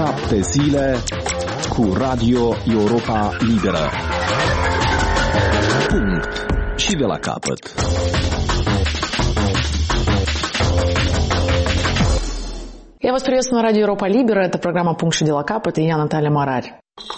7 zile cu Radio Europa Liberă. Punct. Și de la capăt. Я вас приветствую на радио Европа Либера. Это программа «Пункт и дела капот», и я Наталья Марарь.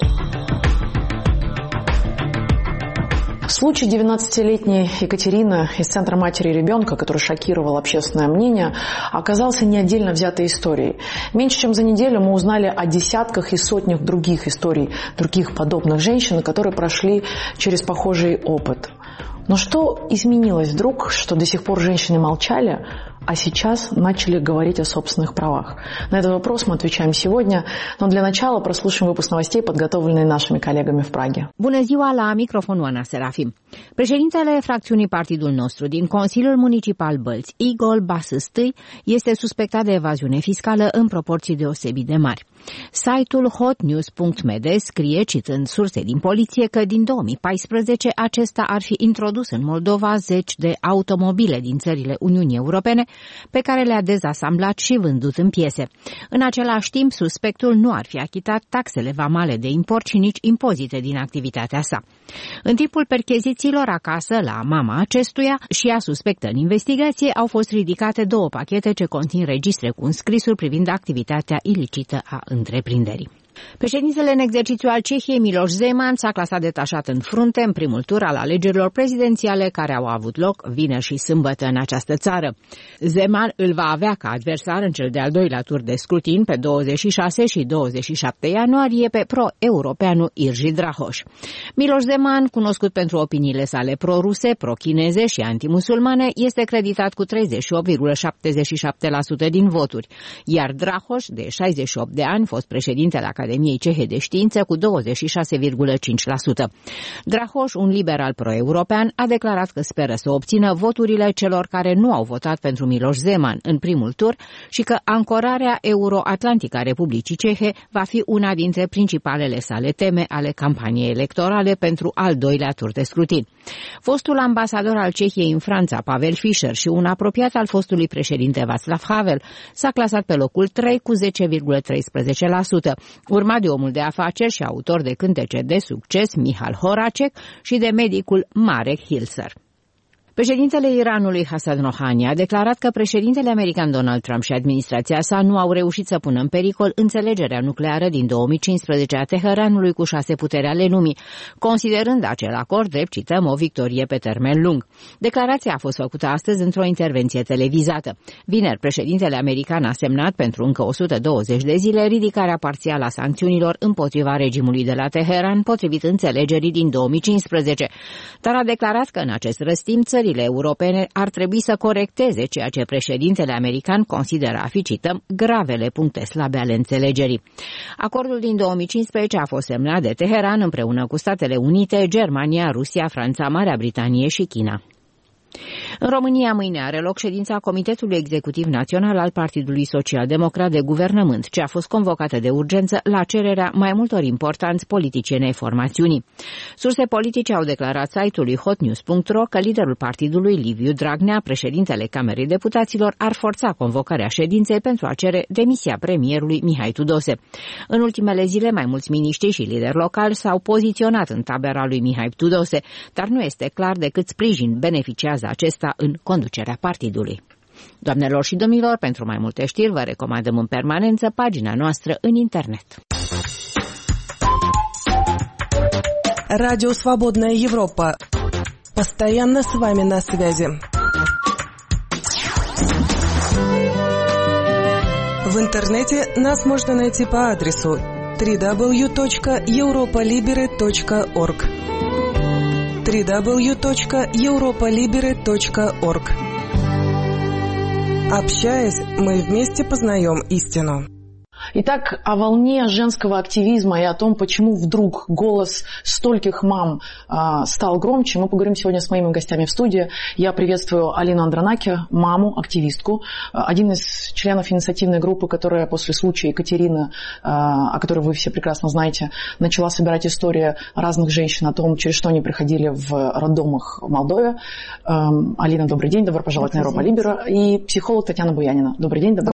Случай 19-летней Екатерины из Центра матери и ребенка, который шокировал общественное мнение, оказался не отдельно взятой историей. Меньше чем за неделю мы узнали о десятках и сотнях других историй, других подобных женщин, которые прошли через похожий опыт. Но что изменилось вдруг, что до сих пор женщины молчали, а сейчас начали говорить о собственных правах? На этот вопрос мы отвечаем сегодня, но для начала прослушаем выпуск новостей, подготовленные нашими коллегами в Праге. Bună ziua, la microfonul Ana Serafim. Președintele fracțiunii Partidul Nostru din Consiliul Municipal Bălți, Igor Basăstâi, este suspectat de evaziune fiscală în proporții deosebit de mari. Site-ul hotnews.md scrie, citând surse din poliție, că din 2014 acesta ar fi introdus în Moldova zeci de automobile din țările Uniunii Europene pe care le-a dezasamblat și vândut în piese. În același timp, suspectul nu ar fi achitat taxele vamale de import și nici impozite din activitatea sa. În timpul perchezițiilor acasă la mama acestuia și a suspectă în investigație au fost ridicate 2 pachete ce conțin registre cu înscrisuri privind activitatea ilicită a întreprinderii. Președintele în exercițiu al Cehiei, Miloš Zeman, s-a clasat detașat în frunte în primul tur al alegerilor prezidențiale care au avut loc vineri și sâmbătă în această țară. Zeman îl va avea ca adversar în cel de-al doilea tur de scrutin pe 26 și 27 ianuarie pe pro-europeanul Irji Drahoș. Miloš Zeman, cunoscut pentru opiniile sale pro-ruse, pro-chineze și antimusulmane, este creditat cu 38,77% din voturi, iar Drahoș, de 68 de ani, fost președinte la Academiei Cehe de Știință, cu 26,5%. Drahoș, un liberal pro-european, a declarat că speră să obțină voturile celor care nu au votat pentru Miloš Zeman în primul tur și că ancorarea euroatlantică a Republicii Cehe va fi una dintre principalele sale teme ale campaniei electorale pentru al doilea tur de scrutin. Fostul ambasador al Cehiei în Franța, Pavel Fischer, și un apropiat al fostului președinte Václav Havel s-a clasat pe locul 3 cu 10,13%. Urmat de omul de afaceri și autor de cântece de succes Michal Horacek și de medicul Marek Hilser. Președintele Iranului Hassan Rouhani a declarat că președintele american Donald Trump și administrația sa nu au reușit să pună în pericol înțelegerea nucleară din 2015 a Teheranului cu 6 puteri ale lumii, considerând acel acord drept, cităm, o victorie pe termen lung. Declarația a fost făcută astăzi într-o intervenție televizată. Vineri, președintele american a semnat pentru încă 120 de zile ridicarea parțială a sancțiunilor împotriva regimului de la Teheran, potrivit înțelegerii din 2015, dar a declarat că în acest răstimp țările europene ar trebui să corecteze ceea ce președintele american consideră a fi, cităm, gravele puncte slabe ale înțelegerii. Acordul din 2015 a fost semnat de Teheran împreună cu Statele Unite, Germania, Rusia, Franța, Marea Britanie și China. În România mâine are loc ședința Comitetului Executiv Național al Partidului Social-Democrat de Guvernământ, ce a fost convocată de urgență la cererea mai multor importanți politicieni ai formațiunii. Surse politice au declarat site-ului hotnews.ro că liderul partidului, Liviu Dragnea, președintele Camerei Deputaților, ar forța convocarea ședinței pentru a cere demisia premierului Mihai Tudose. În ultimele zile, mai mulți miniștri și lideri locali s-au poziționat în tabăra lui Mihai Tudose, dar nu este clar de cât sprijin beneficiază acesta în conducerea partidului. Doamnelor și domnilor, pentru mai multe știri vă recomandăm în permanență pagina noastră în internet. Радио «Свободная Европа». Постоянно с вами на связи. В интернете нас можно найти по адресу www.europalibere.org www.europalibere.org. Общаясь, мы вместе познаем истину. Итак, о волне женского активизма и о том, почему вдруг голос стольких мам стал громче, мы поговорим сегодня с моими гостями в студии. Я приветствую Алину Андронаки, маму, активистку, один из членов инициативной группы, которая после случая Екатерины, о которой вы все прекрасно знаете, начала собирать истории разных женщин о том, через что они проходили в роддомах в Молдове. Алина, добрый день, добро пожаловать на Европа Либера. И психолог Татьяна Буянина. Добрый день, добро